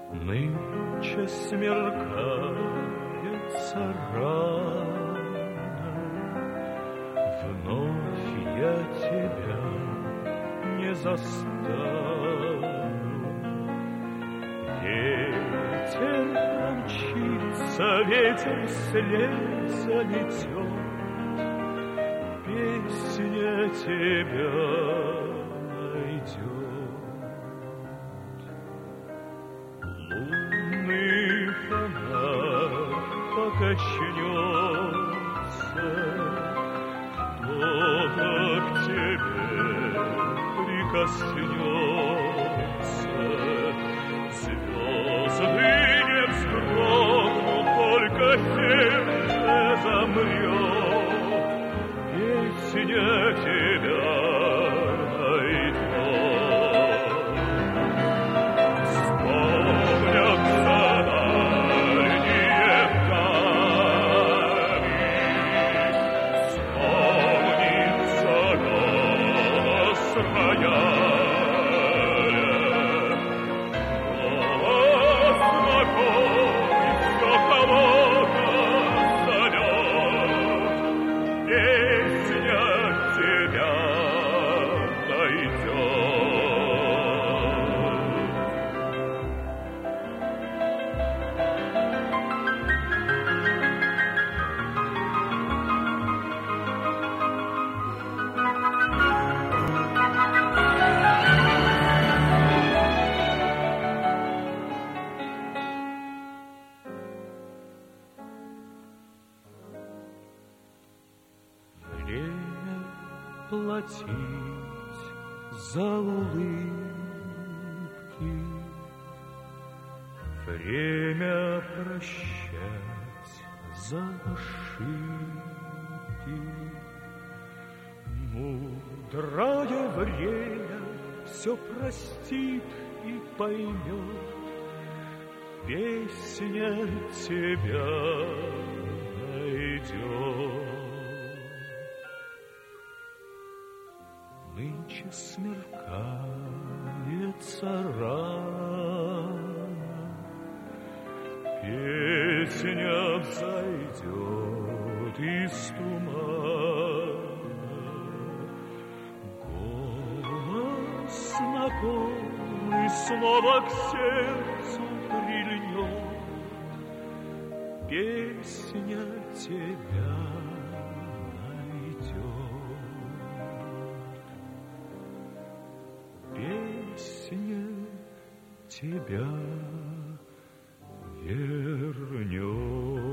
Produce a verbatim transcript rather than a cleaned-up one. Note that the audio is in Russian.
Нынче смеркается рано, вновь я тебя не застану. Ветер мчится, ветер вслед заметет, песня тебя найдет. Лунный фонарь покачнется, кто-то к тебе прикоснется. Звезды не вздрогнут, только сердце замрет, песня тебя найдет. Вспомнятся дальние дали, вспомнится голос рояля. Платить за улыбки, время прощать за ошибки. Мудрое время все простит и поймет, песня тебя найдет. Нынче смеркается рано, песня взойдет из тумана. Голос знакомый снова к сердцу прильнет, песня тебя тебя вернет.